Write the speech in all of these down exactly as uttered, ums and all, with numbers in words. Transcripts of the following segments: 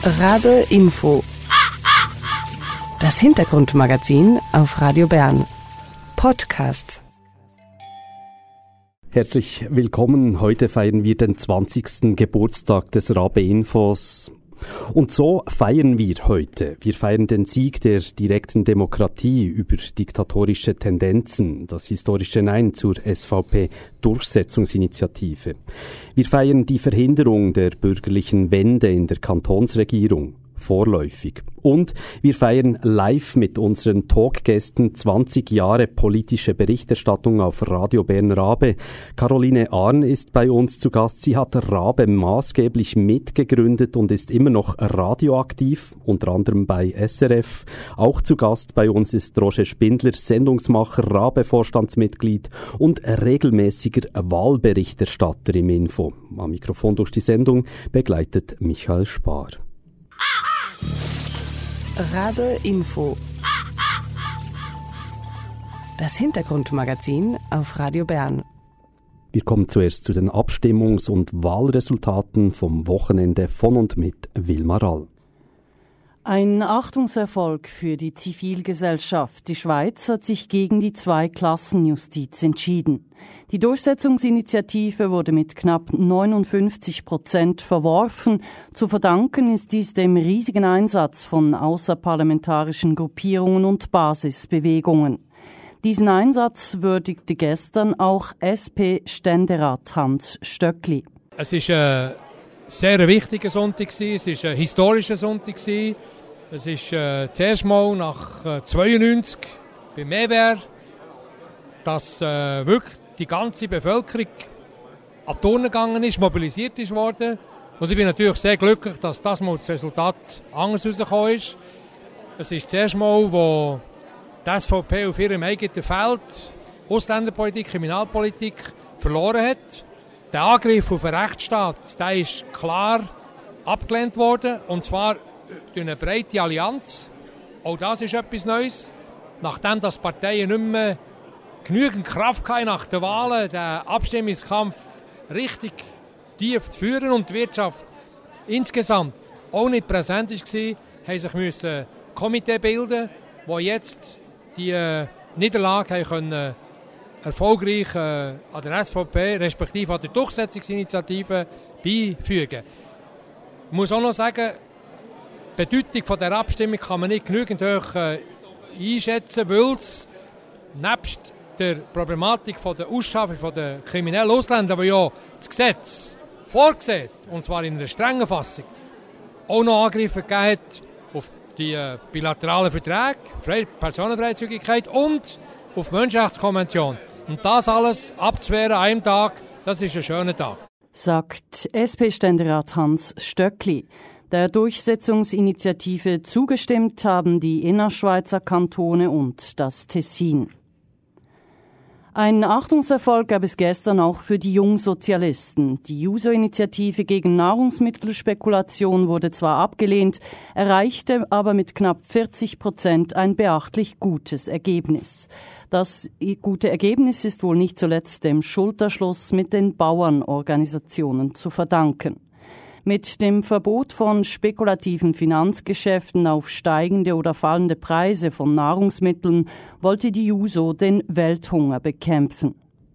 Rabe Info. Das Hintergrundmagazin auf Radio Bern. Podcast. Herzlich willkommen. Heute feiern wir den zwanzigsten Geburtstag des Rabe Infos. Und so feiern wir heute. Wir feiern den Sieg der direkten Demokratie über diktatorische Tendenzen, das historische Nein zur S V P-Durchsetzungsinitiative. Wir feiern die Verhinderung der bürgerlichen Wende in der Kantonsregierung. Vorläufig. Und wir feiern live mit unseren Talkgästen zwanzig Jahre politische Berichterstattung auf Radio Bern Rabe. Caroline Arn ist bei uns zu Gast. Sie hat Rabe maßgeblich mitgegründet und ist immer noch radioaktiv, unter anderem bei S R F. Auch zu Gast bei uns ist Roger Spindler, Sendungsmacher, Rabe-Vorstandsmitglied und regelmäßiger Wahlberichterstatter im Info. Am Mikrofon durch die Sendung begleitet Michael Spar. Rabe Info. Das Hintergrundmagazin auf Radio Bern. Wir kommen zuerst zu den Abstimmungs- und Wahlresultaten vom Wochenende von und mit Wilma Rall. Ein Achtungserfolg für die Zivilgesellschaft. Die Schweiz hat sich gegen die Zweiklassenjustiz entschieden. Die Durchsetzungsinitiative wurde mit knapp neunundfünfzig Prozent verworfen. Zu verdanken ist dies dem riesigen Einsatz von außerparlamentarischen Gruppierungen und Basisbewegungen. Diesen Einsatz würdigte gestern auch S P-Ständerat Hans Stöckli. Es ist ein sehr wichtiger Sonntag, es war ein historischer Sonntag. Es ist äh, zuerst mal nach äh, zweiundneunzig beim E W R, dass äh, wirklich die ganze Bevölkerung an die Turnen gegangen ist, mobilisiert ist worden. Und ich bin natürlich sehr glücklich, dass das mal das Resultat anders herausgekommen ist. Es ist das erste Mal, wo die S V P auf ihrem eigenen Feld Ausländerpolitik, Kriminalpolitik verloren hat. Der Angriff auf den Rechtsstaat, der ist klar abgelehnt worden, und zwar durch eine breite Allianz. Auch das ist etwas Neues. Nachdem die Parteien nicht mehr genügend Kraft hatten nach den Wahlen, den Abstimmungskampf richtig tief zu führen und die Wirtschaft insgesamt auch nicht präsent war, haben sich ein Komitee bilden, das jetzt die äh, Niederlage können, erfolgreich äh, an der S V P, respektive an der Durchsetzungsinitiative beifügen. Ich muss auch noch sagen, die Bedeutung von der Abstimmung kann man nicht genügend hoch äh, einschätzen, weil es nebst der Problematik von der Ausschaffung von der kriminellen Ausländer, die ja das Gesetz vorgesehen, und zwar in einer strengen Fassung, auch noch Angriffe gegeben hat auf die äh, bilateralen Verträge, Fre- Personenfreizügigkeit und auf die Menschenrechtskonvention. Und das alles abzuwehren an einem Tag, das ist ein schöner Tag. Sagt S P-Ständerat Hans Stöckli. Der Durchsetzungsinitiative zugestimmt haben die Innerschweizer Kantone und das Tessin. Ein Achtungserfolg gab es gestern auch für die Jungsozialisten. Die Juso-Initiative gegen Nahrungsmittelspekulation wurde zwar abgelehnt, erreichte aber mit knapp vierzig Prozent ein beachtlich gutes Ergebnis. Das gute Ergebnis ist wohl nicht zuletzt dem Schulterschluss mit den Bauernorganisationen zu verdanken. Mit dem Verbot von spekulativen Finanzgeschäften auf steigende oder fallende Preise von Nahrungsmitteln wollte die Juso den Welthunger bekämpfen.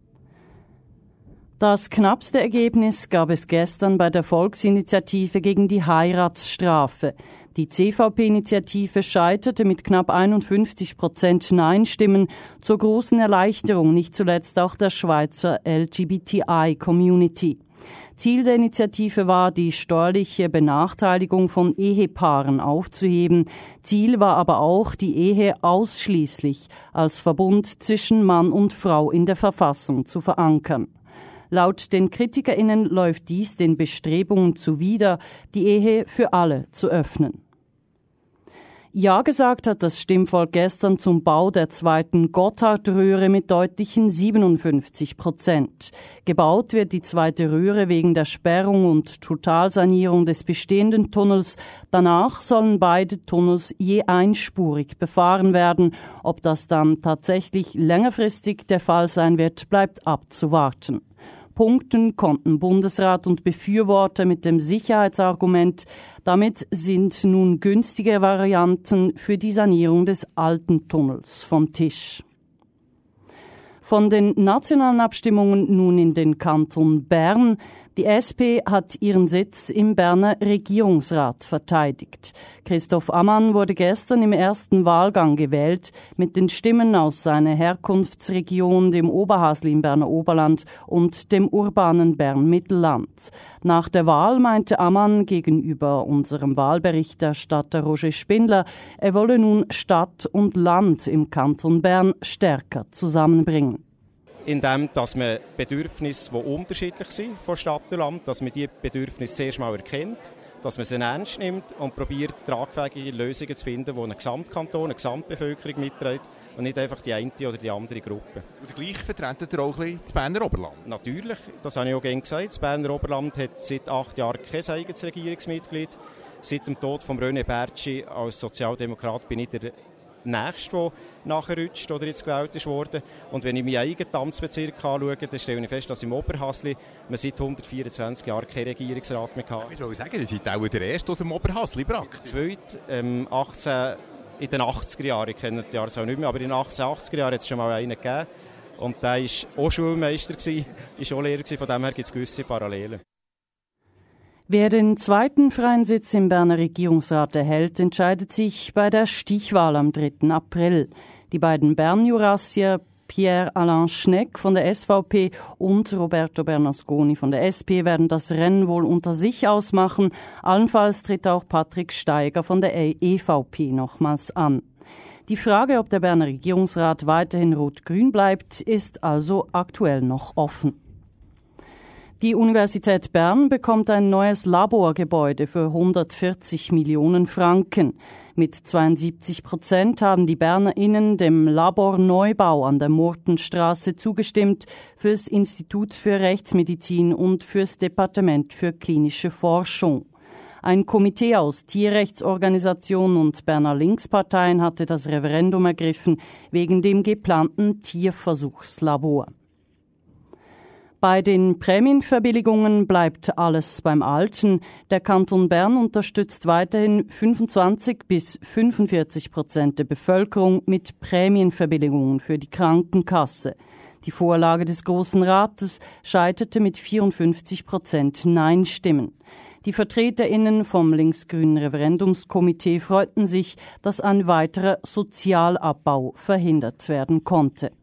Das knappste Ergebnis gab es gestern bei der Volksinitiative gegen die Heiratsstrafe. Die C V P-Initiative scheiterte mit knapp einundfünfzig Prozent Nein-Stimmen zur großen Erleichterung, nicht zuletzt auch der Schweizer L G B T I-Community. Ziel der Initiative war, die steuerliche Benachteiligung von Ehepaaren aufzuheben. Ziel war aber auch, die Ehe ausschließlich als Verbund zwischen Mann und Frau in der Verfassung zu verankern. Laut den KritikerInnen läuft dies den Bestrebungen zuwider, die Ehe für alle zu öffnen. Ja gesagt hat das Stimmvolk gestern zum Bau der zweiten Gotthardröhre mit deutlichen siebenundfünfzig Prozent. Gebaut wird die zweite Röhre wegen der Sperrung und Totalsanierung des bestehenden Tunnels. Danach sollen beide Tunnels je einspurig befahren werden. Ob das dann tatsächlich längerfristig der Fall sein wird, bleibt abzuwarten. Punkten konnten Bundesrat und Befürworter mit dem Sicherheitsargument, damit sind nun günstige Varianten für die Sanierung des alten Tunnels vom Tisch. Von den nationalen Abstimmungen nun in den Kanton Bern. Die S P hat ihren Sitz im Berner Regierungsrat verteidigt. Christoph Ammann wurde gestern im ersten Wahlgang gewählt, mit den Stimmen aus seiner Herkunftsregion, dem Oberhasli im Berner Oberland und dem urbanen Bern-Mittelland. Nach der Wahl meinte Ammann gegenüber unserem Wahlberichterstatter Roger Spindler, er wolle nun Stadt und Land im Kanton Bern stärker zusammenbringen. Indem dass man Bedürfnisse, die unterschiedlich sind von Stadt und Land, dass man diese Bedürfnisse zuerst mal erkennt, dass man sie ernst nimmt und probiert, tragfähige Lösungen zu finden, die einen Gesamtkanton, eine Gesamtbevölkerung mitträgt und nicht einfach die eine oder die andere Gruppe. Und gleich vertreten ihr auch ein bisschen das Berner Oberland? Natürlich, das habe ich auch gerne gesagt. Das Berner Oberland hat seit acht Jahren kein eigenes Regierungsmitglied. Seit dem Tod von René Bertschi als Sozialdemokrat bin ich der Nächste, der nachrutscht oder jetzt gewählt ist worden. Und wenn ich meinen eigenen Amtsbezirk anschaue, dann stelle ich fest, dass im Oberhasli man seit hundertvierundzwanzig Jahren keinen Regierungsrat mehr hatte. Ich würde sagen, ihr seid auch der Erste aus dem Oberhasli praktisch. Zweit, ähm, achtzehn, in den achtziger Jahren, ich kenne die Jahre auch nicht mehr, aber in den achtzehnhundertachtziger Jahren hat es schon mal einen gegeben. Und der war auch Schulmeister, war auch Lehrer, von dem her gibt es gewisse Parallelen. Wer den zweiten freien Sitz im Berner Regierungsrat erhält, entscheidet sich bei der Stichwahl am dritten April. Die beiden Bern-Jurassier Pierre-Alain Schnegg von der S V P und Roberto Bernasconi von der S P werden das Rennen wohl unter sich ausmachen. Allenfalls tritt auch Patrick Steiger von der E V P nochmals an. Die Frage, ob der Berner Regierungsrat weiterhin rot-grün bleibt, ist also aktuell noch offen. Die Universität Bern bekommt ein neues Laborgebäude für hundertvierzig Millionen Franken. Mit zweiundsiebzig Prozent haben die BernerInnen dem Laborneubau an der Murtenstraße zugestimmt fürs Institut für Rechtsmedizin und fürs Departement für klinische Forschung. Ein Komitee aus Tierrechtsorganisationen und Berner Linksparteien hatte das Referendum ergriffen wegen dem geplanten Tierversuchslabor. Bei den Prämienverbilligungen bleibt alles beim Alten. Der Kanton Bern unterstützt weiterhin fünfundzwanzig bis fünfundvierzig Prozent der Bevölkerung mit Prämienverbilligungen für die Krankenkasse. Die Vorlage des Grossen Rates scheiterte mit vierundfünfzig Prozent Nein-Stimmen. Die VertreterInnen vom linksgrünen Referendumskomitee freuten sich, dass ein weiterer Sozialabbau verhindert werden konnte.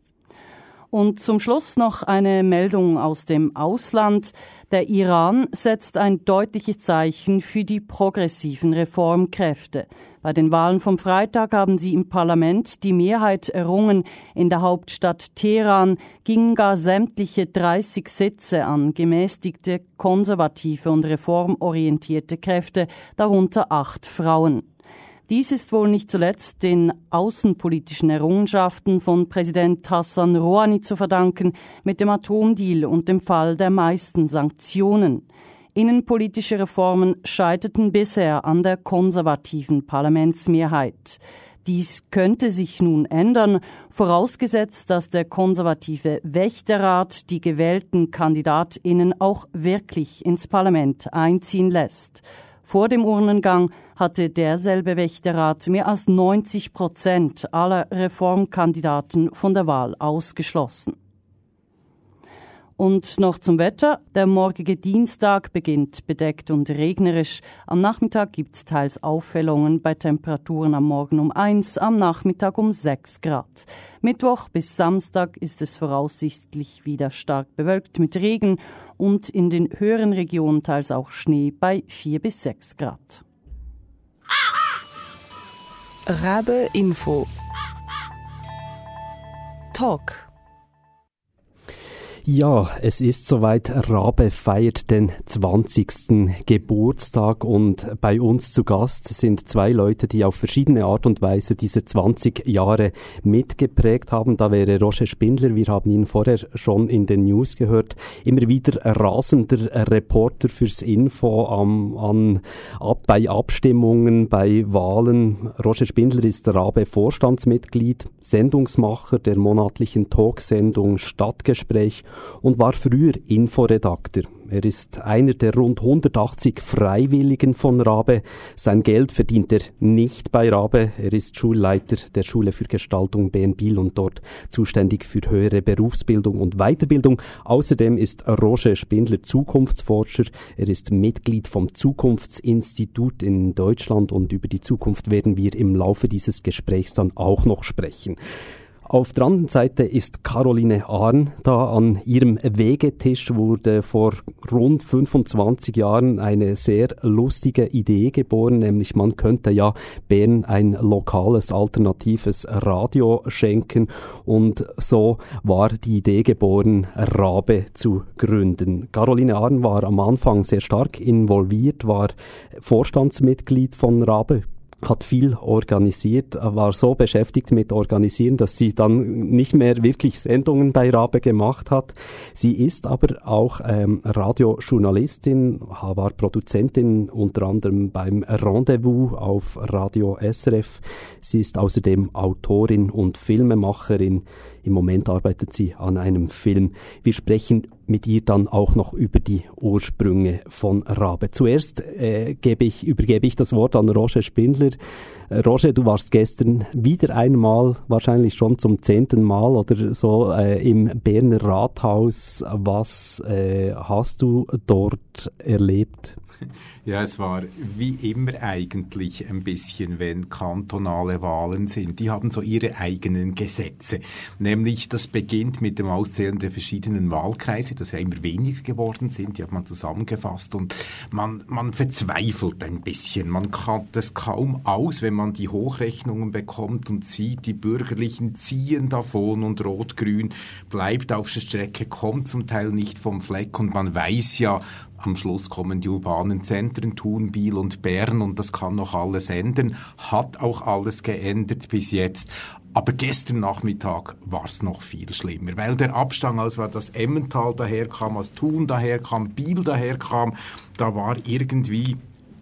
Und zum Schluss noch eine Meldung aus dem Ausland. Der Iran setzt ein deutliches Zeichen für die progressiven Reformkräfte. Bei den Wahlen vom Freitag haben sie im Parlament die Mehrheit errungen. In der Hauptstadt Teheran gingen gar sämtliche dreißig Sitze an gemäßigte, konservative und reformorientierte Kräfte, darunter acht Frauen. Dies ist wohl nicht zuletzt den außenpolitischen Errungenschaften von Präsident Hassan Rouhani zu verdanken mit dem Atomdeal und dem Fall der meisten Sanktionen. Innenpolitische Reformen scheiterten bisher an der konservativen Parlamentsmehrheit. Dies könnte sich nun ändern, vorausgesetzt, dass der konservative Wächterrat die gewählten KandidatInnen auch wirklich ins Parlament einziehen lässt. Vor dem Urnengang hatte derselbe Wächterrat mehr als neunzig Prozent aller Reformkandidaten von der Wahl ausgeschlossen. Und noch zum Wetter. Der morgige Dienstag beginnt bedeckt und regnerisch. Am Nachmittag gibt es teils Aufhellungen bei Temperaturen am Morgen um eins, am Nachmittag um sechs Grad. Mittwoch bis Samstag ist es voraussichtlich wieder stark bewölkt mit Regen und in den höheren Regionen teils auch Schnee bei vier bis sechs Grad. Rabe Info Talk. Ja, es ist soweit. Rabe feiert den zwanzigsten Geburtstag und bei uns zu Gast sind zwei Leute, die auf verschiedene Art und Weise diese zwanzig Jahre mitgeprägt haben. Da wäre Roger Spindler, wir haben ihn vorher schon in den News gehört, immer wieder rasender Reporter fürs Info am, an, ab, bei Abstimmungen, bei Wahlen. Roger Spindler ist Rabe-Vorstandsmitglied, Sendungsmacher der monatlichen Talksendung Stadtgespräch und war früher Inforedakteur. Er ist einer der rund hundertachtzig Freiwilligen von Rabe. Sein Geld verdient er nicht bei Rabe. Er ist Schulleiter der Schule für Gestaltung Bern-Biel und dort zuständig für höhere Berufsbildung und Weiterbildung. Außerdem ist Roger Spindler Zukunftsforscher. Er ist Mitglied vom Zukunftsinstitut in Deutschland und über die Zukunft werden wir im Laufe dieses Gesprächs dann auch noch sprechen. Auf der anderen Seite ist Caroline Arn da. An ihrem Wegetisch wurde vor rund fünfundzwanzig Jahren eine sehr lustige Idee geboren, nämlich man könnte ja Bern ein lokales, alternatives Radio schenken und so war die Idee geboren, Rabe zu gründen. Caroline Arn war am Anfang sehr stark involviert, war Vorstandsmitglied von Rabe, hat viel organisiert, war so beschäftigt mit Organisieren, dass sie dann nicht mehr wirklich Sendungen bei Rabe gemacht hat. Sie ist aber auch ähm, Radiojournalistin, war Produzentin unter anderem beim Rendezvous auf Radio S R F. Sie ist außerdem Autorin und Filmemacherin. Im Moment arbeitet sie an einem Film. Wir sprechen mit ihr dann auch noch über die Ursprünge von Rabe. Zuerst äh, gebe ich, übergebe ich das Wort an Roger Spindler. Äh, Roger, du warst gestern wieder einmal, wahrscheinlich schon zum zehnten Mal oder so, äh, im Berner Rathaus. Was äh, hast du dort erlebt? Ja, es war wie immer eigentlich ein bisschen, wenn kantonale Wahlen sind. Die haben so ihre eigenen Gesetze. Nämlich, das beginnt mit dem Auszählen der verschiedenen Wahlkreise, das ja immer weniger geworden sind. Die hat man zusammengefasst und man, man verzweifelt ein bisschen. Man kann das kaum aus, wenn man die Hochrechnungen bekommt und sieht, die Bürgerlichen ziehen davon und Rot-Grün bleibt auf der Strecke, kommt zum Teil nicht vom Fleck und man weiß ja, am Schluss kommen die urbanen Zentren, Thun, Biel und Bern und das kann noch alles ändern, hat auch alles geändert bis jetzt. Aber gestern Nachmittag war es noch viel schlimmer, weil der Abstand aus war, dass Emmental daherkam, aus Thun daherkam, Biel daherkam, da war irgendwie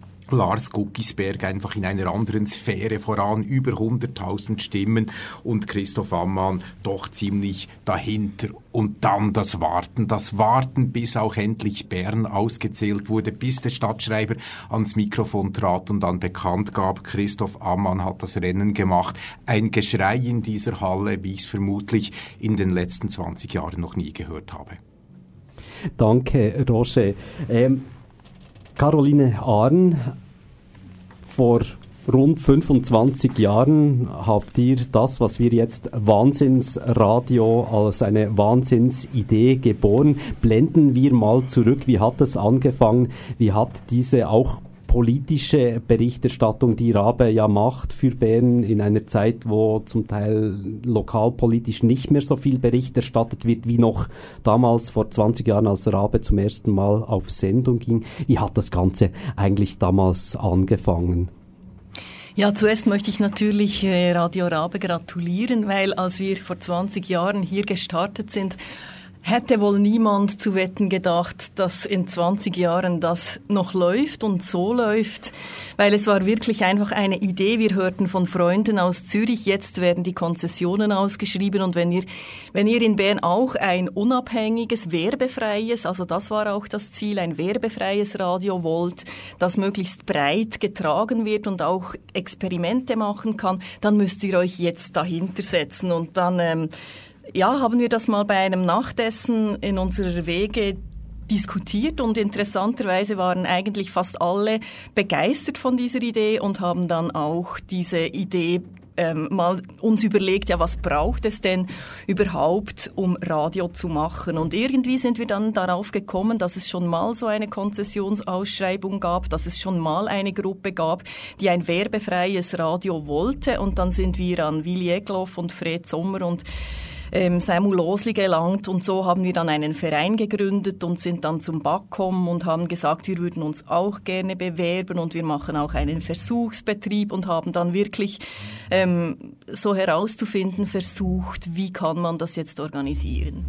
Lars Guggisberg einfach in einer anderen Sphäre voran, über hunderttausend Stimmen und Christoph Ammann doch ziemlich dahinter. Und dann das Warten, das Warten, bis auch endlich Bern ausgezählt wurde, bis der Stadtschreiber ans Mikrofon trat und dann bekannt gab, Christoph Ammann hat das Rennen gemacht. Ein Geschrei in dieser Halle, wie ich es vermutlich in den letzten zwanzig Jahren noch nie gehört habe. Danke, Roger. Ähm Caroline Arn, vor rund fünfundzwanzig Jahren habt ihr das, was wir jetzt Wahnsinnsradio als eine Wahnsinnsidee geboren. Blenden wir mal zurück. Wie hat es angefangen? Wie hat diese auch politische Berichterstattung, die Rabe ja macht für Bern in einer Zeit, wo zum Teil lokalpolitisch nicht mehr so viel Bericht erstattet wird, wie noch damals vor zwanzig Jahren, als Rabe zum ersten Mal auf Sendung ging. Wie hat das Ganze eigentlich damals angefangen? Ja, zuerst möchte ich natürlich äh, Radio Rabe gratulieren, weil als wir vor zwanzig Jahren hier gestartet sind, hätte wohl niemand zu wetten gedacht, dass in zwanzig Jahren das noch läuft und so läuft, weil es war wirklich einfach eine Idee. Wir hörten von Freunden aus Zürich, jetzt werden die Konzessionen ausgeschrieben und wenn ihr, wenn ihr in Bern auch ein unabhängiges, werbefreies, also das war auch das Ziel, ein werbefreies Radio wollt, das möglichst breit getragen wird und auch Experimente machen kann, dann müsst ihr euch jetzt dahinter setzen und dann ähm, ja, haben wir das mal bei einem Nachtessen in unserer Wege diskutiert und interessanterweise waren eigentlich fast alle begeistert von dieser Idee und haben dann auch diese Idee ähm, mal uns überlegt, ja, was braucht es denn überhaupt, um Radio zu machen? Und irgendwie sind wir dann darauf gekommen, dass es schon mal so eine Konzessionsausschreibung gab, dass es schon mal eine Gruppe gab, die ein werbefreies Radio wollte und dann sind wir an Willi Egloff und Fred Sommer und Ähm, Samuel Osli gelangt und so haben wir dann einen Verein gegründet und sind dann zum B A K O M und haben gesagt, wir würden uns auch gerne bewerben und wir machen auch einen Versuchsbetrieb und haben dann wirklich ähm, so herauszufinden versucht, wie kann man das jetzt organisieren.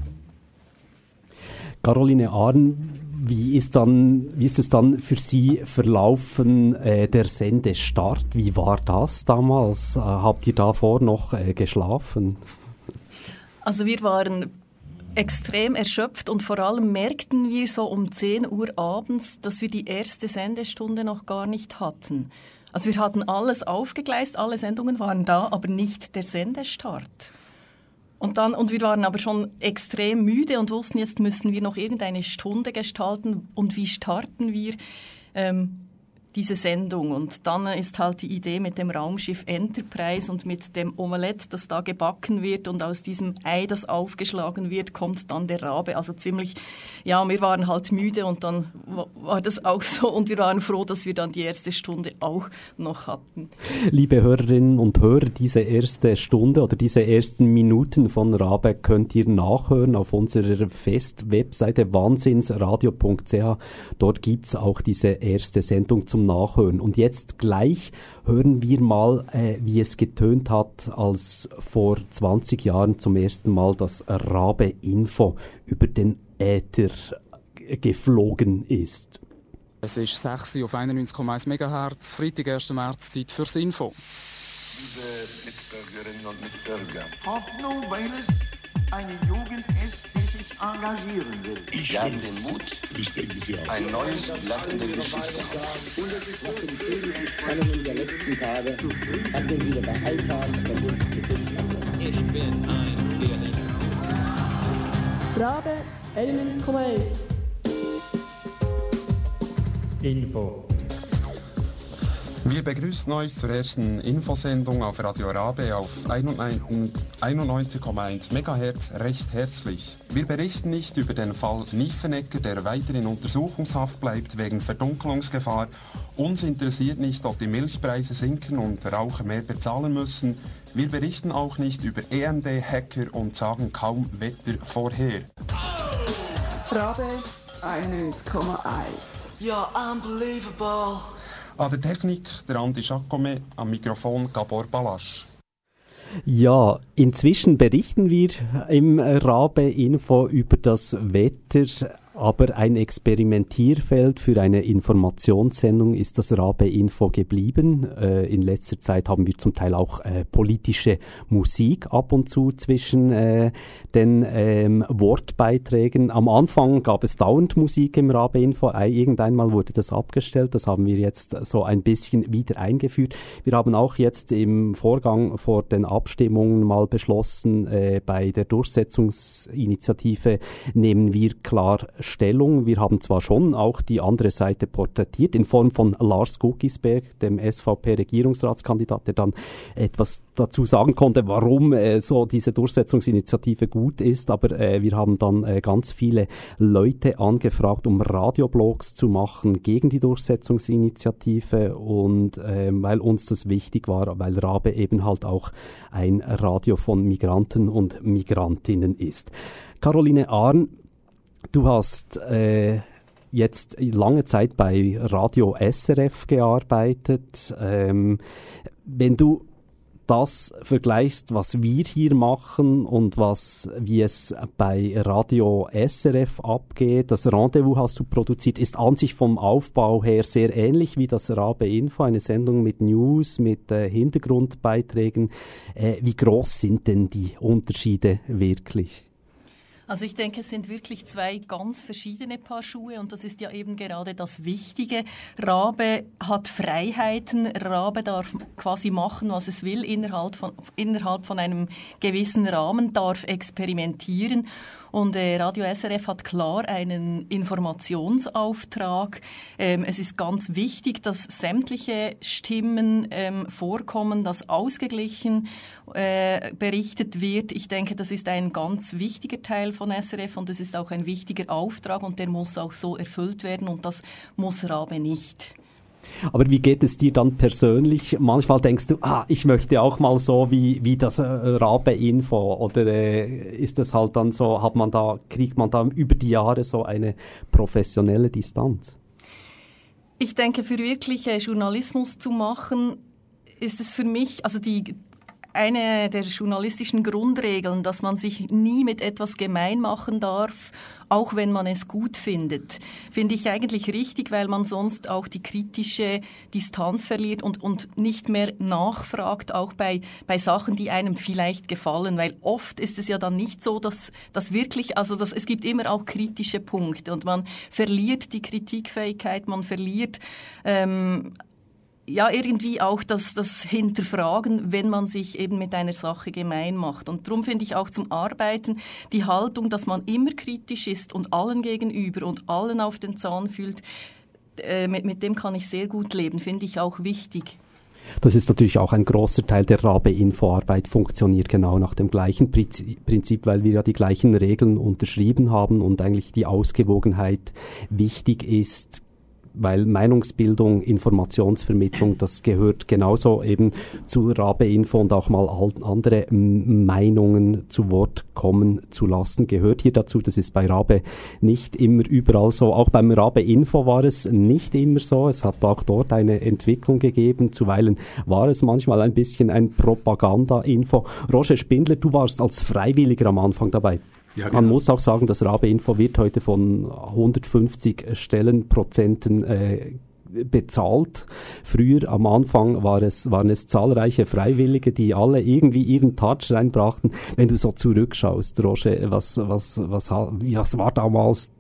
Caroline Arn, wie ist, dann, wie ist es dann für Sie verlaufen, äh, der Sendestart? Wie war das damals? Äh, habt ihr davor noch äh, geschlafen? Also wir waren extrem erschöpft und vor allem merkten wir so um zehn Uhr abends, dass wir die erste Sendestunde noch gar nicht hatten. Also wir hatten alles aufgegleist, alle Sendungen waren da, aber nicht der Sendestart. Und dann, und wir waren aber schon extrem müde und wussten, jetzt müssen wir noch irgendeine Stunde gestalten und wie starten wir ähm, diese Sendung. Und dann ist halt die Idee mit dem Raumschiff Enterprise und mit dem Omelett, das da gebacken wird und aus diesem Ei, das aufgeschlagen wird, kommt dann der Rabe. Also ziemlich, ja, wir waren halt müde und dann war das auch so und wir waren froh, dass wir dann die erste Stunde auch noch hatten. Liebe Hörerinnen und Hörer, diese erste Stunde oder diese ersten Minuten von Rabe könnt ihr nachhören auf unserer Fest-Webseite wahnsinnsradio punkt c h. Dort gibt's auch diese erste Sendung zum Nachhören. Und jetzt gleich hören wir mal, äh, wie es getönt hat, als vor zwanzig Jahren zum ersten Mal das Rabe Info über den Äther geflogen ist. Es ist sechs Uhr auf einundneunzig Komma eins Megahertz, Freitag, erster März, Zeit fürs Info. Liebe Mitbürgerinnen und Mitbürger, Hoffnung, weil es eine Jugend ist, die sich engagieren will. Wir haben den Mut, ein neues Blatt in der Geschichte. Ich bin ein Berliner. Rabe einundneunzig Komma eins. Info. Wir begrüßen euch zur ersten Infosendung auf Radio Rabe auf einundneunzig Komma eins Megahertz recht herzlich. Wir berichten nicht über den Fall Niefenegger, der weiter in Untersuchungshaft bleibt wegen Verdunkelungsgefahr. Uns interessiert nicht, ob die Milchpreise sinken und Raucher mehr bezahlen müssen. Wir berichten auch nicht über E M D-Hacker und sagen kaum Wetter vorher. Rabe einundneunzig Komma eins. Ja, unbelievable. An der Technik der Andi Jacome, am Mikrofon Gabor Balasch. Ja, inzwischen berichten wir im Rabe-Info über das Wetter, aber ein Experimentierfeld für eine Informationssendung ist das Rabe-Info geblieben. Äh, in letzter Zeit haben wir zum Teil auch äh, politische Musik ab und zu zwischen äh, den ähm, Wortbeiträgen. Am Anfang gab es dauernd Musik im Rabe-Info. Irgendeinmal wurde das abgestellt. Das haben wir jetzt so ein bisschen wieder eingeführt. Wir haben auch jetzt im Vorgang vor den Abstimmungen mal beschlossen, äh, bei der Durchsetzungsinitiative nehmen wir klar Stellung. Wir haben zwar schon auch die andere Seite porträtiert in Form von Lars Guggisberg, dem S V P-Regierungsratskandidat, der dann etwas dazu sagen konnte, warum äh, so diese Durchsetzungsinitiative gut ist, aber äh, wir haben dann äh, ganz viele Leute angefragt, um Radioblogs zu machen gegen die Durchsetzungsinitiative und äh, weil uns das wichtig war, weil Rabe eben halt auch ein Radio von Migranten und Migrantinnen ist. Caroline Arn, du hast äh, jetzt lange Zeit bei Radio S R F gearbeitet. Ähm, wenn du das vergleichst, was wir hier machen und was, wie es bei Radio S R F abgeht, das Rendezvous hast du produziert, ist an sich vom Aufbau her sehr ähnlich wie das Rabe Info, eine Sendung mit News, mit äh, Hintergrundbeiträgen. Äh, wie groß sind denn die Unterschiede wirklich? Also ich denke, es sind wirklich zwei ganz verschiedene Paar Schuhe und das ist ja eben gerade das Wichtige. Rabe hat Freiheiten, Rabe darf quasi machen, was es will, innerhalb von, innerhalb von einem gewissen Rahmen, darf experimentieren. Und äh, Radio S R F hat klar einen Informationsauftrag. Ähm, es ist ganz wichtig, dass sämtliche Stimmen ähm, vorkommen, dass ausgeglichen äh, berichtet wird. Ich denke, das ist ein ganz wichtiger Teil von S R F und es ist auch ein wichtiger Auftrag und der muss auch so erfüllt werden und das muss Rabe nicht. Aber wie geht es dir dann persönlich? Manchmal denkst du, ah, ich möchte auch mal so wie wie das äh, Rabe-Info oder äh, ist das halt dann so, hat man da kriegt man da über die Jahre so eine professionelle Distanz? Ich denke, für wirklich äh, Journalismus zu machen, ist es für mich, also die eine der journalistischen Grundregeln, dass man sich nie mit etwas gemein machen darf, auch wenn man es gut findet. Finde ich eigentlich richtig, weil man sonst auch die kritische Distanz verliert und, und nicht mehr nachfragt, auch bei, bei Sachen, die einem vielleicht gefallen. Weil oft ist es ja dann nicht so, dass, dass wirklich, also dass, es gibt immer auch kritische Punkte und man verliert die Kritikfähigkeit, man verliert ähm, ja, irgendwie auch das, das Hinterfragen, wenn man sich eben mit einer Sache gemein macht. Und darum finde ich auch zum Arbeiten die Haltung, dass man immer kritisch ist und allen gegenüber und allen auf den Zahn fühlt, äh, mit, mit dem kann ich sehr gut leben, finde ich auch wichtig. Das ist natürlich auch ein großer Teil der Rabe-Info-Arbeit, funktioniert genau nach dem gleichen Prinzip, weil wir ja die gleichen Regeln unterschrieben haben und eigentlich die Ausgewogenheit wichtig ist, weil Meinungsbildung, Informationsvermittlung, das gehört genauso eben zu Rabe-Info und auch mal andere Meinungen zu Wort kommen zu lassen, gehört hier dazu. Das ist bei Rabe nicht immer überall so. Auch beim Rabe-Info war es nicht immer so. Es hat auch dort eine Entwicklung gegeben. Zuweilen war es manchmal ein bisschen ein Propaganda-Info. Roger Spindler, du warst als Freiwilliger am Anfang dabei. Ja, genau. Man muss auch sagen, das Rabe-Info wird heute von hundertfünfzig Stellenprozenten äh, bezahlt. Früher am Anfang war es, waren es zahlreiche Freiwillige, die alle irgendwie ihren Touch reinbrachten. Wenn du so zurückschaust, Roger, was, was, was, was war damals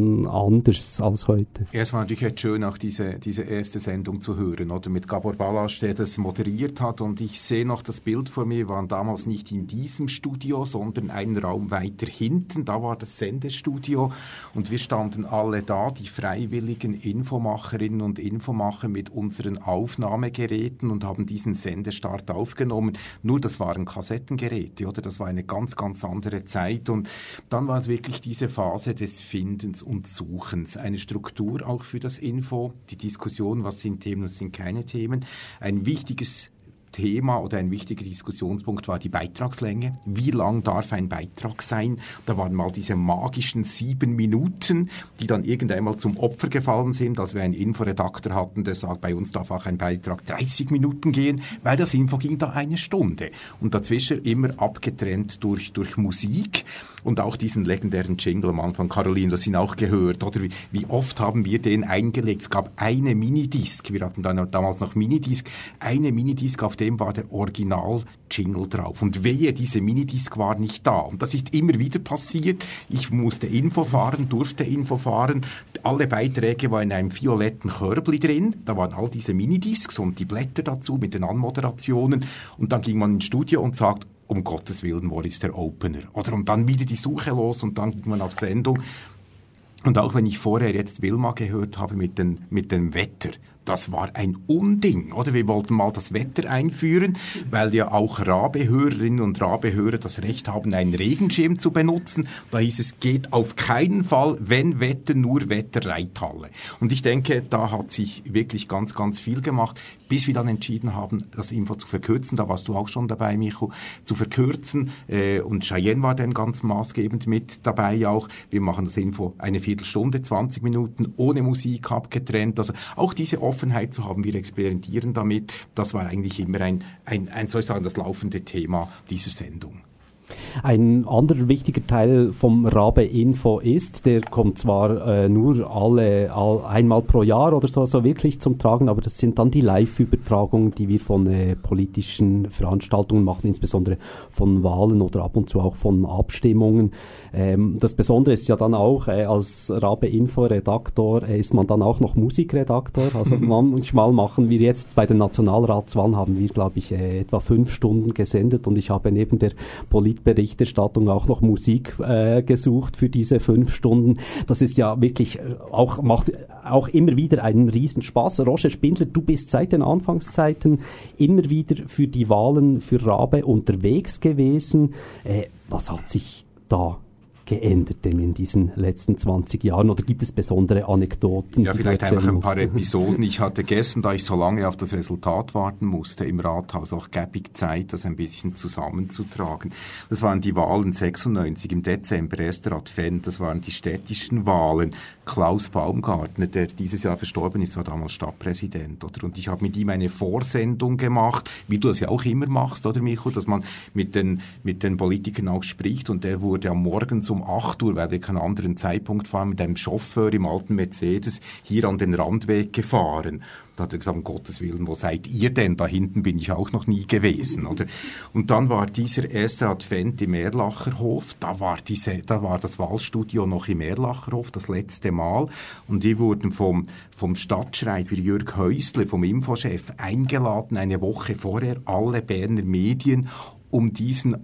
anders als heute? Es war natürlich jetzt schön, auch diese, diese erste Sendung zu hören, oder mit Gabor Balasch, der das moderiert hat, und ich sehe noch das Bild vor mir, wir waren damals nicht in diesem Studio, sondern einen Raum weiter hinten, da war das Sendestudio und wir standen alle da, die freiwilligen Infomacherinnen und Infomacher mit unseren Aufnahmegeräten und haben diesen Sendestart aufgenommen, nur das waren Kassettengeräte, oder? Das war eine ganz, ganz andere Zeit und dann war es wirklich diese Phase des Findens und Suchens, eine Struktur auch für das Info, die Diskussion, was sind Themen, was sind keine Themen, ein wichtiges Thema oder ein wichtiger Diskussionspunkt war die Beitragslänge. Wie lang darf ein Beitrag sein? Da waren mal diese magischen sieben Minuten, die dann irgendeinmal zum Opfer gefallen sind, als wir einen Inforedakteur hatten, der sagt, bei uns darf auch ein Beitrag dreißig Minuten gehen, weil das Info ging da eine Stunde. Und dazwischen immer abgetrennt durch, durch Musik und auch diesen legendären Jingle am Anfang, Caroline, das ihn auch gehört, oder wie, wie oft haben wir den eingelegt? Es gab eine Minidisc, wir hatten dann damals noch Minidisc, eine Minidisc, auf dem war der Original-Jingle drauf. Und wehe, diese Minidisc war nicht da. Und das ist immer wieder passiert. Ich musste Info fahren, durfte Info fahren. Alle Beiträge waren in einem violetten Körbli drin. Da waren all diese Minidiscs und die Blätter dazu mit den Anmoderationen. Und dann ging man ins Studio und sagt, um Gottes Willen, wo ist der Opener? Oder und dann wieder die Suche los und dann ging man auf Sendung. Und auch wenn ich vorher jetzt Wilma gehört habe mit, den, mit dem Wetter, das war ein Unding, oder? Wir wollten mal das Wetter einführen, weil ja auch Rabe-Hörerinnen und Rabe-Hörer das Recht haben, einen Regenschirm zu benutzen. Da hieß es, geht auf keinen Fall, wenn Wetter, nur Wetterreithalle. Und ich denke, da hat sich wirklich ganz, ganz viel gemacht, bis wir dann entschieden haben, das Info zu verkürzen. Da warst du auch schon dabei, Micho, zu verkürzen. Äh, und Cheyenne war dann ganz maßgebend mit dabei auch. Wir machen das Info eine Viertelstunde, zwanzig Minuten, ohne Musik abgetrennt. Also auch diese Offenheit zu haben, wir experimentieren damit. Das war eigentlich immer ein, ein, ein soll ich sagen, das laufende Thema dieser Sendung. Ein anderer wichtiger Teil vom Rabe Info ist, der kommt zwar äh, nur alle all, einmal pro Jahr oder so, so wirklich zum Tragen, aber das sind dann die Live-Übertragungen, die wir von äh, politischen Veranstaltungen machen, insbesondere von Wahlen oder ab und zu auch von Abstimmungen. Ähm, das Besondere ist ja dann auch, äh, als Rabe Info Redaktor äh, ist man dann auch noch Musikredaktor. Also manchmal machen wir jetzt bei den Nationalratswahlen, haben wir, glaube ich, äh, etwa fünf Stunden gesendet und ich habe neben der Polit Berichterstattung auch noch Musik äh, gesucht für diese fünf Stunden. Das ist ja wirklich äh, auch, macht auch immer wieder einen Riesenspaß. Roger Spindler, du bist seit den Anfangszeiten immer wieder für die Wahlen für Rabe unterwegs gewesen. Äh, was hat sich da geändert denn in diesen letzten zwanzig Jahren? Oder gibt es besondere Anekdoten? Ja, vielleicht einfach ein paar Episoden. Ich hatte gestern, da ich so lange auf das Resultat warten musste, im Rathaus auch gäbig Zeit, das ein bisschen zusammenzutragen. Das waren die Wahlen sechsundneunzig im Dezember, erster Advent, das waren die städtischen Wahlen. Klaus Baumgartner, der dieses Jahr verstorben ist, war damals Stadtpräsident, oder? Und ich habe mit ihm eine Vorsendung gemacht, wie du das ja auch immer machst, oder Micho, dass man mit den, mit den Politikern auch spricht, und der wurde am Morgens um acht Uhr, weil wir keinen anderen Zeitpunkt fahren, mit einem Chauffeur im alten Mercedes hier an den Randweg gefahren. Da hat er gesagt, um Gottes Willen, wo seid ihr denn? Da hinten bin ich auch noch nie gewesen, oder? Und dann war dieser erste Advent im Erlacherhof, da war diese, da war das Wahlstudio noch im Erlacherhof, das letzte Mal, und die wurden vom, vom Stadtschreiber Jürg Häusle, vom Infochef, eingeladen, eine Woche vorher, alle Berner Medien, um diesen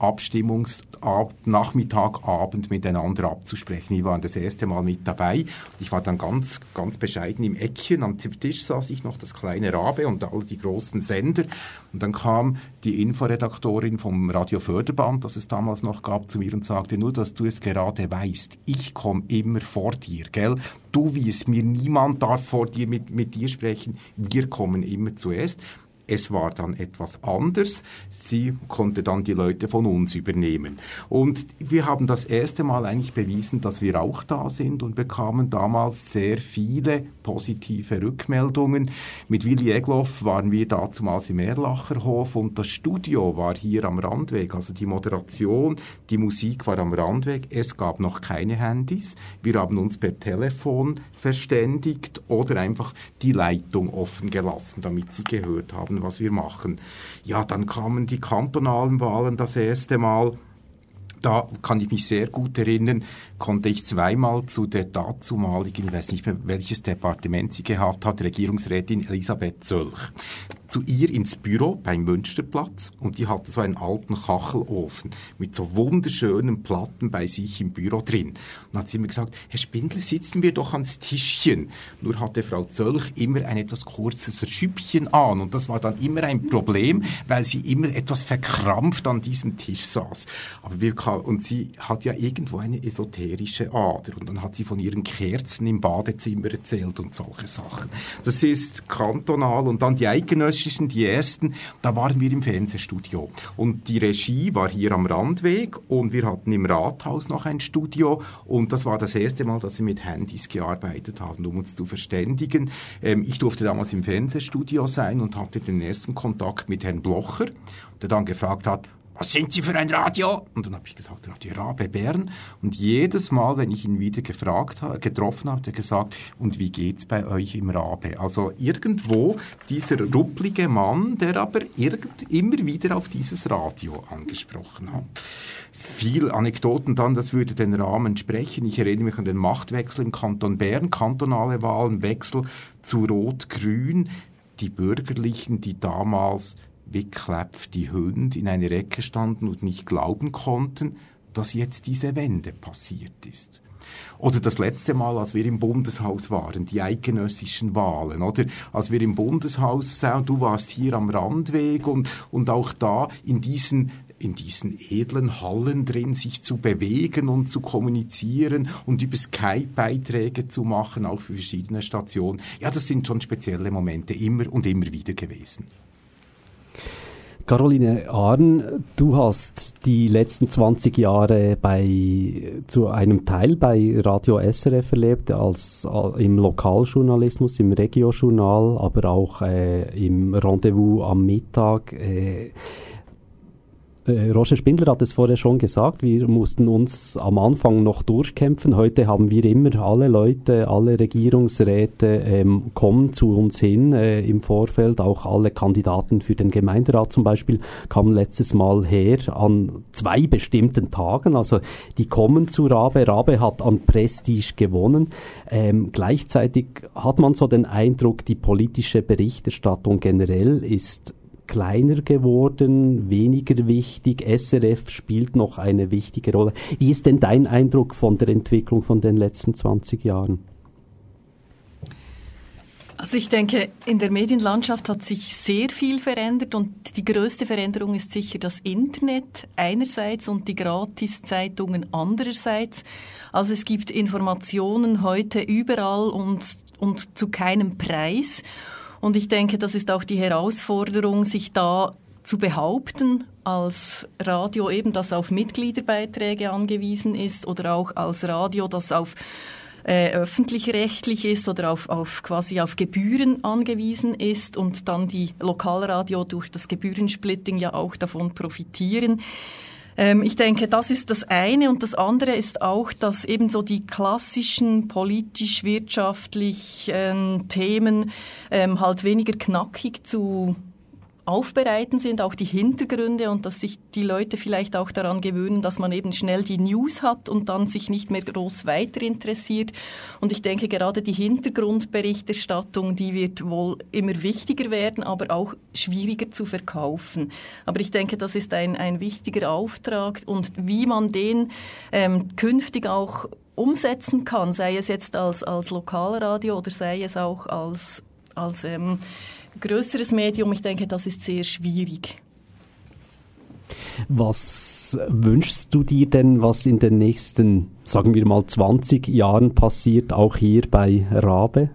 Abstimmungsnachmittag, Abend miteinander abzusprechen. Ich war das erste Mal mit dabei. Ich war dann ganz, ganz bescheiden im Eckchen. Am Tisch saß ich noch, das kleine Rabe und all die großen Sender. Und dann kam die Inforedaktorin vom Radioförderband, das es damals noch gab, zu mir und sagte, nur, dass du es gerade weißt, ich komme immer vor dir, gell? Du wirst mir, niemand darf vor dir mit, mit dir sprechen, wir kommen immer zuerst. Es war dann etwas anders. Sie konnte dann die Leute von uns übernehmen. Und wir haben das erste Mal eigentlich bewiesen, dass wir auch da sind, und bekamen damals sehr viele positive Rückmeldungen. Mit Willi Egloff waren wir dazumals im Erlacherhof, und das Studio war hier am Randweg. Also die Moderation, die Musik war am Randweg. Es gab noch keine Handys. Wir haben uns per Telefon verständigt oder einfach die Leitung offen gelassen, damit sie gehört haben, was wir machen. Ja, dann kamen die kantonalen Wahlen das erste Mal. Da kann ich mich sehr gut erinnern, konnte ich zweimal zu der dazumaligen, ich weiß nicht mehr, welches Departement sie gehabt hat, Regierungsrätin Elisabeth Zölch, zu ihr ins Büro beim Münsterplatz, und die hatte so einen alten Kachelofen mit so wunderschönen Platten bei sich im Büro drin. Und dann hat sie mir gesagt, Herr Spindler, sitzen wir doch ans Tischchen. Nur hatte Frau Zölch immer ein etwas kurzes Schüppchen an, und das war dann immer ein Problem, weil sie immer etwas verkrampft an diesem Tisch saß. Aber wir, und sie hat ja irgendwo eine esoterische Ader, und dann hat sie von ihren Kerzen im Badezimmer erzählt und solche Sachen. Das ist kantonal, und dann die eidgenössischen, die ersten, da waren wir im Fernsehstudio. Und die Regie war hier am Randweg, und wir hatten im Rathaus noch ein Studio, und das war das erste Mal, dass wir mit Handys gearbeitet haben, um uns zu verständigen. Ähm, ich durfte damals im Fernsehstudio sein und hatte den ersten Kontakt mit Herrn Blocher, der dann gefragt hat, was sind Sie für ein Radio? Und dann habe ich gesagt, Radio Rabe Bern. Und jedes Mal, wenn ich ihn wieder gefragt habe, getroffen habe, hat er gesagt, und wie geht's bei euch im Rabe? Also irgendwo dieser rupplige Mann, der aber irgend, immer wieder auf dieses Radio angesprochen hat. Viel Anekdoten dann, das würde den Rahmen sprechen. Ich erinnere mich an den Machtwechsel im Kanton Bern, kantonale Wahlen, Wechsel zu Rot-Grün. Die Bürgerlichen, die damals wie Klepf die Hunde in einer Ecke standen und nicht glauben konnten, dass jetzt diese Wende passiert ist. Oder das letzte Mal, als wir im Bundeshaus waren, die eidgenössischen Wahlen, oder als wir im Bundeshaus sahen, du warst hier am Randweg, und, und auch da in diesen in diesen edlen Hallen drin, sich zu bewegen und zu kommunizieren und über Skype Beiträge zu machen, auch für verschiedene Stationen. Ja, das sind schon spezielle Momente, immer und immer wieder gewesen. Caroline Arn, du hast die letzten zwanzig Jahre bei, zu einem Teil bei Radio S R F erlebt, als, als im Lokaljournalismus, im Regiojournal, aber auch äh, im Rendezvous am Mittag. Äh, Roger Spindler hat es vorher schon gesagt, wir mussten uns am Anfang noch durchkämpfen. Heute haben wir immer alle Leute, alle Regierungsräte ähm, kommen zu uns hin äh, im Vorfeld. Auch alle Kandidaten für den Gemeinderat zum Beispiel kamen letztes Mal her an zwei bestimmten Tagen. Also die kommen zu Rabe. Rabe hat an Prestige gewonnen. Ähm, gleichzeitig hat man so den Eindruck, die politische Berichterstattung generell ist kleiner geworden, weniger wichtig. S R F spielt noch eine wichtige Rolle. Wie ist denn dein Eindruck von der Entwicklung von den letzten zwanzig Jahren? Also ich denke, in der Medienlandschaft hat sich sehr viel verändert und die größte Veränderung ist sicher das Internet einerseits und die Gratiszeitungen andererseits. Also es gibt Informationen heute überall und, und zu keinem Preis. Und ich denke, das ist auch die Herausforderung, sich da zu behaupten als Radio eben, das auf Mitgliederbeiträge angewiesen ist oder auch als Radio, das auf äh, öffentlich-rechtlich ist oder auf, auf quasi auf Gebühren angewiesen ist und dann die Lokalradio durch das Gebührensplitting ja auch davon profitieren. Ähm, ich denke, das ist das eine und das andere ist auch, dass eben so die klassischen politisch-wirtschaftlichen Themen ähm, halt weniger knackig zu aufbereiten sind, auch die Hintergründe und dass sich die Leute vielleicht auch daran gewöhnen, dass man eben schnell die News hat und dann sich nicht mehr groß weiter interessiert. Und ich denke, gerade die Hintergrundberichterstattung, die wird wohl immer wichtiger werden, aber auch schwieriger zu verkaufen. Aber ich denke, das ist ein, ein wichtiger Auftrag und wie man den ähm, künftig auch umsetzen kann, sei es jetzt als, als Lokalradio oder sei es auch als, als ähm, größeres Medium, ich denke, das ist sehr schwierig. Was wünschst du dir denn, was in den nächsten, sagen wir mal, zwanzig Jahren passiert, auch hier bei Rabe?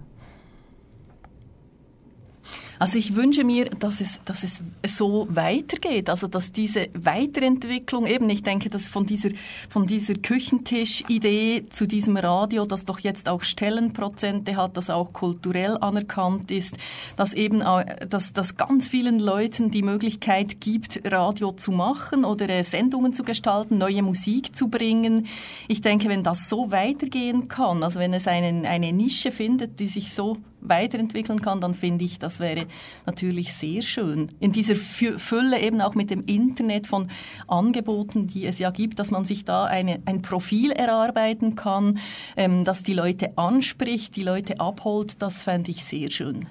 Also ich wünsche mir, dass es, dass es so weitergeht, also dass diese Weiterentwicklung eben, ich denke, dass von dieser, von dieser Küchentisch-Idee zu diesem Radio, das doch jetzt auch Stellenprozente hat, das auch kulturell anerkannt ist, dass eben, dass, dass ganz vielen Leuten die Möglichkeit gibt, Radio zu machen oder äh, Sendungen zu gestalten, neue Musik zu bringen. Ich denke, wenn das so weitergehen kann, also wenn es einen, eine Nische findet, die sich so weiterentwickeln kann, dann finde ich, das wäre natürlich sehr schön. In dieser Fülle eben auch mit dem Internet von Angeboten, die es ja gibt, dass man sich da eine, ein Profil erarbeiten kann, ähm, das die Leute anspricht, die Leute abholt, das fände ich sehr schön.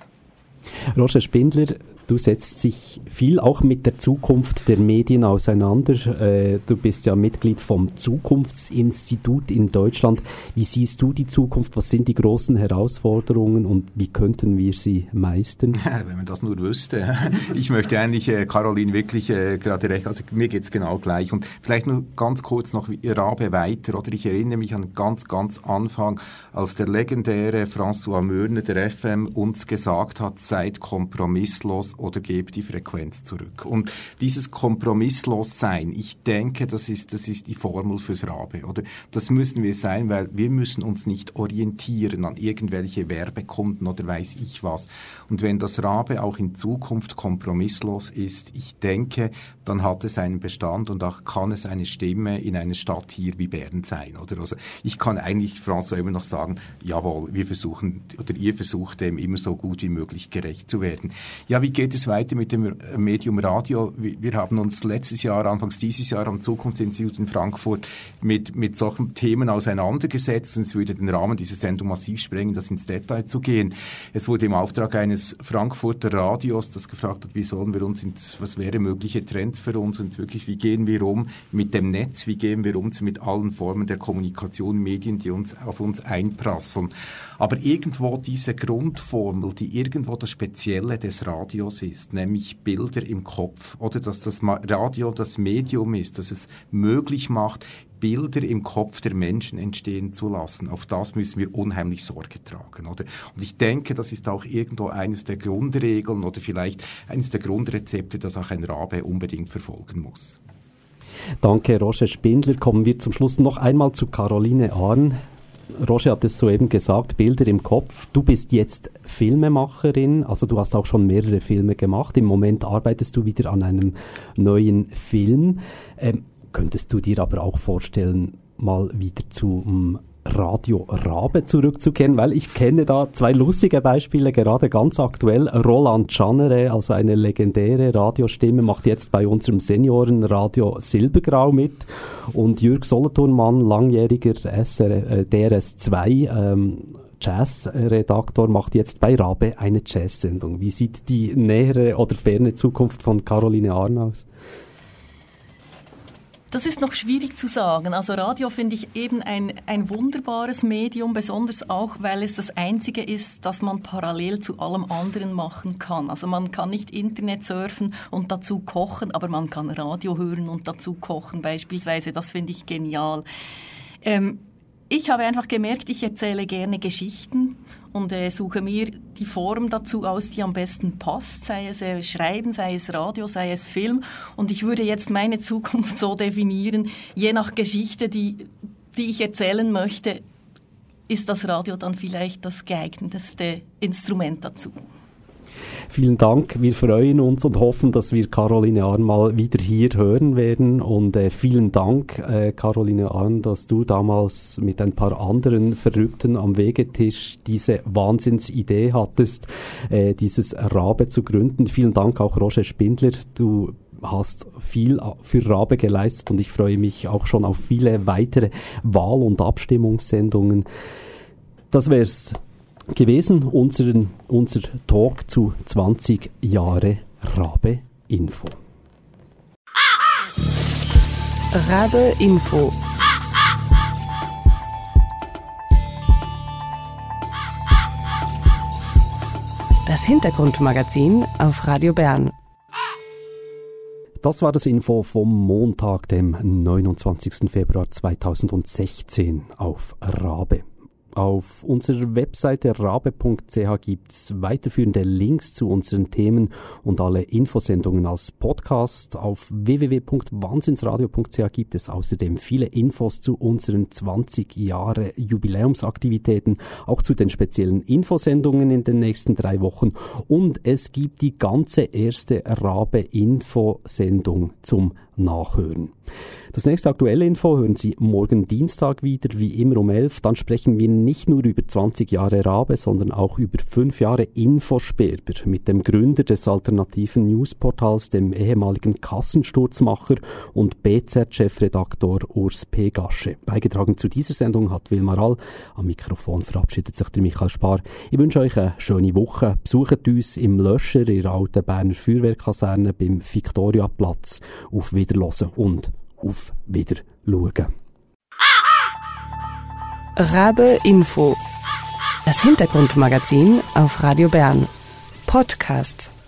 Roger Spindler, du setzt dich viel auch mit der Zukunft der Medien auseinander. Äh, du bist ja Mitglied vom Zukunftsinstitut in Deutschland. Wie siehst du die Zukunft? Was sind die großen Herausforderungen und wie könnten wir sie meistern? Wenn man das nur wüsste. Ich möchte eigentlich, äh, Caroline, wirklich äh, gerade recht, also mir geht's genau gleich. Und vielleicht nur ganz kurz noch Rabe weiter, oder ich erinnere mich an ganz, ganz Anfang, als der legendäre François Mörner, der F M, uns gesagt hat, seid kompromisslos oder gebt die Frequenz zurück. Und dieses Kompromisslossein, ich denke, das ist, das ist die Formel fürs Rabe, oder? Das müssen wir sein, weil wir müssen uns nicht orientieren an irgendwelche Werbekunden oder weiß ich was. Und wenn das Rabe auch in Zukunft kompromisslos ist, ich denke, dann hat es einen Bestand und auch kann es eine Stimme in einer Stadt hier wie Bern sein, oder? Also ich kann eigentlich François immer noch sagen, jawohl, wir versuchen, oder ihr versucht dem immer so gut wie möglich gerecht zu werden. Ja, wie geht es weiter mit dem Medium Radio? Wir haben uns letztes Jahr, anfangs dieses Jahr am Zukunftsinstitut in Frankfurt mit, mit solchen Themen auseinandergesetzt und es würde den Rahmen dieser Sendung massiv sprengen, das ins Detail zu gehen. Es wurde im Auftrag eines Frankfurter Radios, das gefragt hat, wie sollen wir uns, ins, was wäre mögliche Trends für uns und wirklich, wie gehen wir um mit dem Netz, wie gehen wir um mit allen Formen der Kommunikation, Medien, die uns auf uns einprasseln. Aber irgendwo diese Grundformel, die irgendwo das Spezielle des Radios ist, nämlich Bilder im Kopf, oder dass das Radio das Medium ist, dass es möglich macht, Bilder im Kopf der Menschen entstehen zu lassen. Auf das müssen wir unheimlich Sorge tragen, oder? Und ich denke, das ist auch irgendwo eines der Grundregeln oder vielleicht eines der Grundrezepte, das auch ein Rabe unbedingt verfolgen muss. Danke, Roger Spindler. Kommen wir zum Schluss noch einmal zu Caroline Arn. Roger hat es soeben gesagt, Bilder im Kopf. Du bist jetzt Filmemacherin, also du hast auch schon mehrere Filme gemacht. Im Moment arbeitest du wieder an einem neuen Film. Ähm, könntest du dir aber auch vorstellen, mal wieder zum Radio Rabe zurückzukehren, weil ich kenne da zwei lustige Beispiele, gerade ganz aktuell. Roland Schanere, also eine legendäre Radiostimme, macht jetzt bei unserem Seniorenradio Silbergrau mit und Jürg Solothurnmann, langjähriger S R, äh, D R S zwei ähm, Jazz-Redaktor, macht jetzt bei Rabe eine Jazz-Sendung. Wie sieht die nähere oder ferne Zukunft von Caroline Arn aus? Das ist noch schwierig zu sagen. Also Radio finde ich eben ein, ein wunderbares Medium, besonders auch, weil es das einzige ist, das man parallel zu allem anderen machen kann. Also man kann nicht Internet surfen und dazu kochen, aber man kann Radio hören und dazu kochen beispielsweise. Das finde ich genial. Ähm, ich habe einfach gemerkt, ich erzähle gerne Geschichten und äh, suche mir die Form dazu aus, die am besten passt, sei es äh, Schreiben, sei es Radio, sei es Film. Und ich würde jetzt meine Zukunft so definieren, je nach Geschichte, die, die ich erzählen möchte, ist das Radio dann vielleicht das geeignetste Instrument dazu. Vielen Dank. Wir freuen uns und hoffen, dass wir Caroline Arn mal wieder hier hören werden. Und äh, vielen Dank, äh, Caroline Arn, dass du damals mit ein paar anderen Verrückten am Wegetisch diese Wahnsinnsidee hattest, äh, dieses Rabe zu gründen. Vielen Dank auch Roger Spindler. Du hast viel für Rabe geleistet und ich freue mich auch schon auf viele weitere Wahl- und Abstimmungssendungen. Das wär's gewesen, unseren, unser Talk zu zwanzig Jahre Rabe Info. Rabe Info. Das Hintergrundmagazin auf Radio Bern. Das war das Info vom Montag, dem neunundzwanzigsten Februar zweitausendsechzehn auf Rabe. Auf unserer Webseite rabe punkt c h gibt es weiterführende Links zu unseren Themen und alle Infosendungen als Podcast. Auf w w w punkt wahnsinnsradio punkt c h gibt es außerdem viele Infos zu unseren zwanzig Jahre Jubiläumsaktivitäten, auch zu den speziellen Infosendungen in den nächsten drei Wochen. Und es gibt die ganze erste Rabe-Info-Sendung zum Nachhören. Das nächste aktuelle Info hören Sie morgen Dienstag wieder, wie immer um elf. Dann sprechen wir nicht nur über zwanzig Jahre Rabe, sondern auch über fünf Jahre Infosperber mit dem Gründer des alternativen Newsportals, dem ehemaligen Kassensturzmacher und B Z-Chefredaktor Urs P. Gasche. Beigetragen zu dieser Sendung hat Wilmar All. Am Mikrofon verabschiedet sich der Michael Spar. Ich wünsche euch eine schöne Woche. Besucht uns im Löscher in der alten Berner Feuerwehrkaserne beim Viktoriaplatz. Auf Wiederhören und auf Wiederschauen. Rabe Info. Das Hintergrundmagazin auf Radio Bern. Podcast.